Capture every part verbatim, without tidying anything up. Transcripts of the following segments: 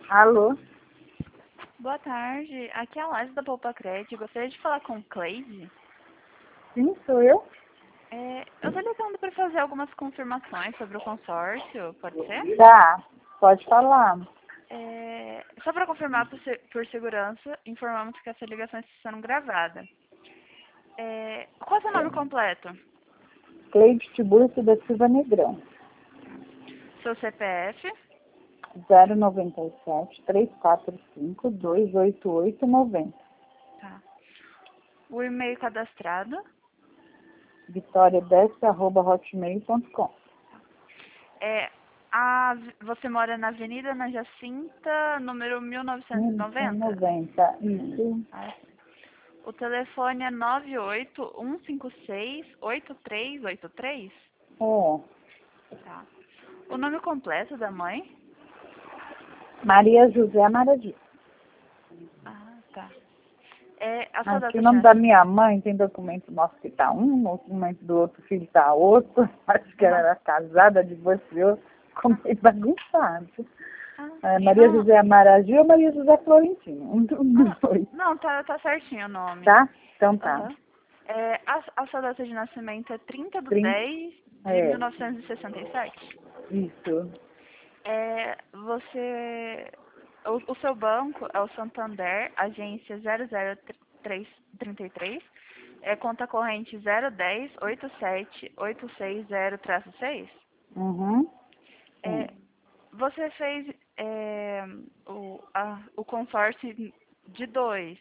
Alô? Boa tarde, aqui é a Laje da Poupa Crédito. Gostaria de falar com o Cleide. Sim, sou eu. É, eu estou ligando para fazer algumas confirmações sobre o consórcio, pode ser? Tá, pode falar. É, só para confirmar por, se- por segurança, informamos que essa ligação está sendo gravada. É, qual é o seu nome completo? Cleide Tiburcio da Silva Negrão. Seu C P F? zero nove sete, três quatro cinco, dois oito oito nove zero. Tá. O e-mail cadastrado? vitoriadesc arroba hotmail ponto com. É, a, você mora na Avenida Ana Jacinta, número mil novecentos e noventa? noventa, isso. Ah, o telefone é nove oito um cinco seis oito três oito três? É. Tá. O nome completo da mãe? Maria José Amaradinho. Ah, tá. É a sua Aqui data o de nome da nascimento? minha mãe tem documento nosso que tá um, o documento do outro filho tá outro. Acho que ela Aham. era casada, divorciou, ficou meio bagunçado. Ah, É, sim. Maria Não, José Amaradinho ou Maria José Florentino? Um dos ah, dois. não tá, tá certinho o nome. Tá? Então tá. Aham. É, a, a sua data de nascimento é trinta de trinta, dez de é, mil novecentos e sessenta e sete? isso. É, você... O, o seu banco é o Santander, agência zero zero três trinta e três, é conta corrente zero um zero oito sete oito seis zero seis? Uhum. É, Sim. você fez é, o, a, o consórcio de dois.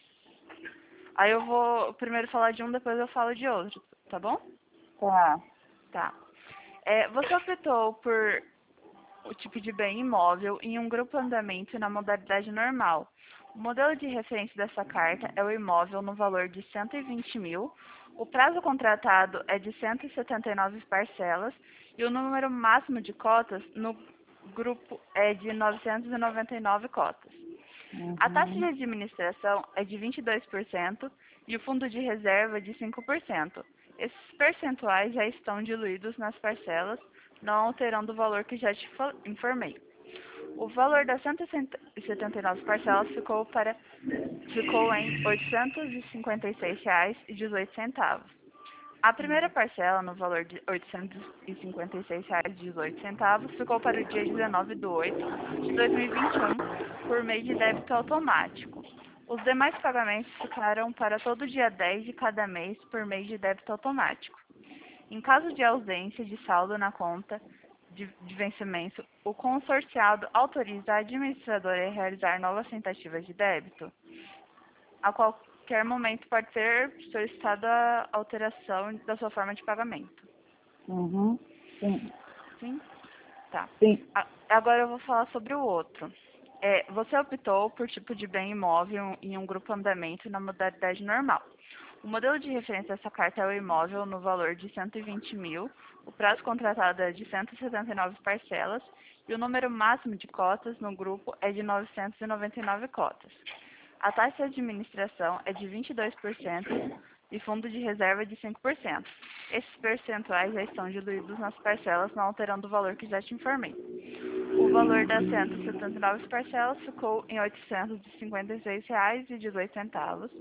Aí eu vou primeiro falar de um, depois eu falo de outro, tá bom? Tá. Tá. É, você optou por o tipo de bem imóvel em um grupo andamento na modalidade normal. O modelo de referência dessa carta é o imóvel no valor de cento e vinte mil. O prazo contratado é de cento e setenta e nove parcelas e o número máximo de cotas no grupo é de novecentas e noventa e nove cotas. A taxa de Uhum. administração é de vinte e dois por cento e o fundo de reserva é de cinco por cento. Esses percentuais já estão diluídos nas parcelas, não alterando o valor que já te fa- informei. O valor das cento e setenta e nove parcelas ficou, para, ficou em oitocentos e cinquenta e seis reais e dezoito centavos. A primeira parcela, no valor de oitocentos e cinquenta e seis reais e dezoito centavos, ficou para o dia dezenove de oito de dois mil e vinte e um, por meio de débito automático. Os demais pagamentos ficaram para todo dia dez de cada mês, por meio de débito automático. Em caso de ausência de saldo na conta de, de vencimento, o consorciado autoriza a administradora a realizar novas tentativas de débito. A qualquer momento pode ser solicitada a alteração da sua forma de pagamento. Uhum. Sim. Sim? Tá. Sim. A- Agora eu vou falar sobre o outro. É, você optou por tipo de bem imóvel em um grupo andamento na modalidade normal. O modelo de referência dessa carta é o imóvel no valor de cento e vinte mil, o prazo contratado é de cento e setenta e nove parcelas e o número máximo de cotas no grupo é de novecentas e noventa e nove cotas. A taxa de administração é de vinte e dois por cento e fundo de reserva de cinco por cento. Esses percentuais já estão diluídos nas parcelas, não alterando o valor que já te informei. O valor das cento e setenta e nove parcelas ficou em oitocentos e cinquenta e seis reais e dezoito centavos.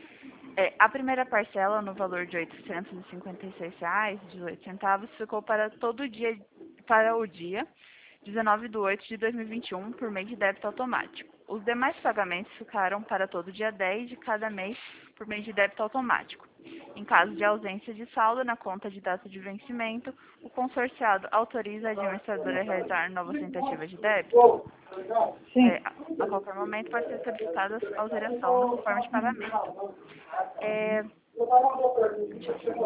É, a primeira parcela, no valor de oitocentos e cinquenta e seis reais e dezoito centavos, ficou para todo dia, para o dia dezenove de oito de dois mil e vinte e um, por meio de débito automático. Os demais pagamentos ficaram para todo dia dez de cada mês, por meio de débito automático. Em caso de ausência de saldo na conta de data de vencimento, o consorciado autoriza a administradora a realizar novas tentativas de débito. Sim. É, a a qualquer momento pode ser solicitada a alteração na sua forma de pagamento. É, deixa eu ver.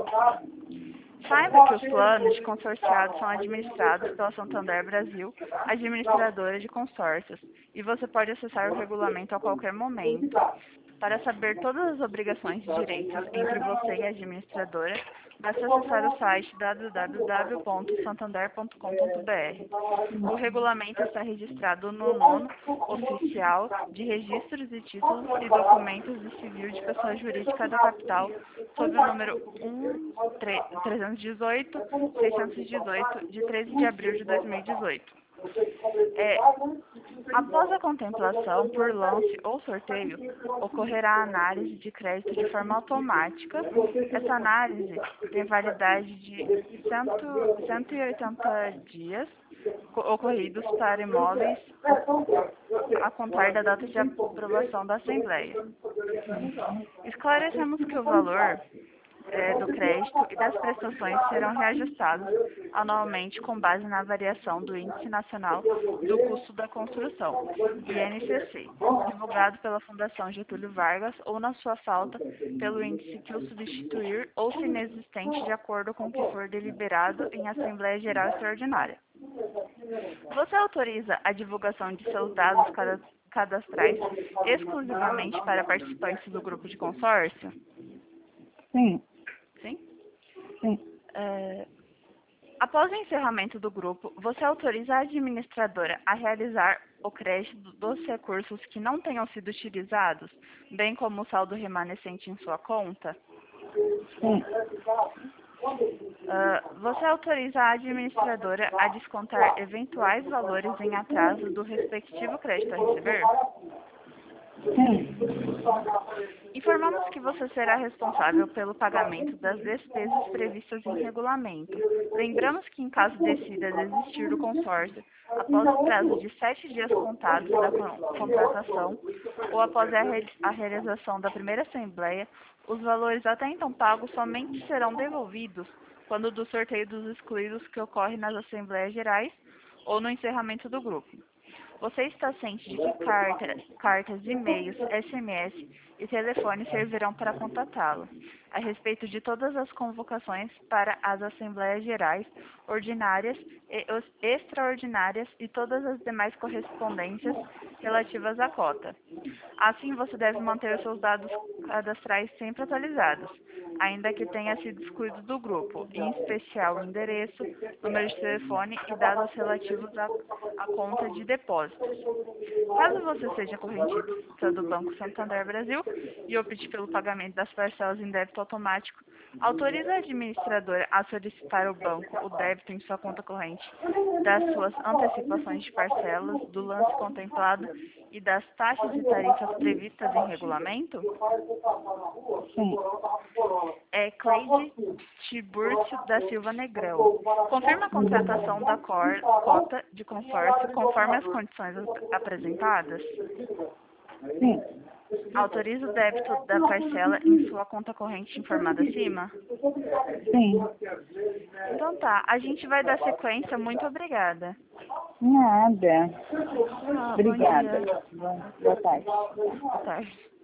Saiba que os planos de consorciados são administrados pela Santander Brasil, administradora de consórcios, e você pode acessar o regulamento a qualquer momento. Para saber todas as obrigações e direitos entre você e a administradora, basta acessar o site w w w ponto santander ponto com ponto b r. O regulamento está registrado no nono Oficial de Registros e Títulos e Documentos de Civil de Pessoa Jurídica da Capital, sob o número um trezentos e dezoito, seiscentos e dezoito, de treze de abril de dois mil e dezoito. É, após a contemplação por lance ou sorteio, ocorrerá a análise de crédito de forma automática. Essa análise tem validade de cem, cento e oitenta dias ocorridos para imóveis a contar da data de aprovação da Assembleia. Esclarecemos que o valor é, do crédito e das prestações serão reajustados anualmente com base na variação do Índice Nacional do Custo da Construção, I N C C, divulgado pela Fundação Getúlio Vargas ou, na sua falta, pelo índice que o substituir ou se inexistente de acordo com o que for deliberado em Assembleia Geral Extraordinária. Você autoriza a divulgação de seus dados cadastrais exclusivamente para participantes do grupo de consórcio? Sim. Sim? Sim. É, após o encerramento do grupo, você autoriza a administradora a realizar o crédito dos recursos que não tenham sido utilizados, bem como o saldo remanescente em sua conta? Sim. Uh, você autoriza a administradora a descontar eventuais valores em atraso do respectivo crédito a receber? Sim. Informamos que você será responsável pelo pagamento das despesas previstas em regulamento. Lembramos que, em caso decida desistir do consórcio, após o prazo de sete dias contados da contratação ou após a, re a realização da primeira assembleia, os valores até então pagos somente serão devolvidos quando do sorteio dos excluídos que ocorre nas Assembleias Gerais ou no encerramento do grupo. Você está ciente de que cartas, cartas, e-mails, S M S e telefone servirão para contatá-lo a respeito de todas as convocações para as Assembleias Gerais, ordinárias e extraordinárias e todas as demais correspondências relativas à cota. Assim, você deve manter os seus dados cadastrais sempre atualizados, ainda que tenha sido excluído do grupo, em especial o endereço, número de telefone e dados relativos à, à conta de depósitos. Caso você seja correntista do Banco Santander Brasil e opte pelo pagamento das parcelas em débito automático, autoriza a administradora a solicitar ao banco o débito em sua conta corrente das suas antecipações de parcelas, do lance contemplado e das taxas e tarifas previstas em regulamento? Sim. É Cleide Tiburcio da Silva Negrão. Confirma a contratação da cor, cota de consórcio conforme as condições apresentadas? Sim. Autoriza o débito da parcela em sua conta corrente informada acima? Sim. Então tá, a gente vai dar sequência. Muito obrigada. Nada. Ah, Obrigada. bom dia. Boa boa tarde. Boa tarde.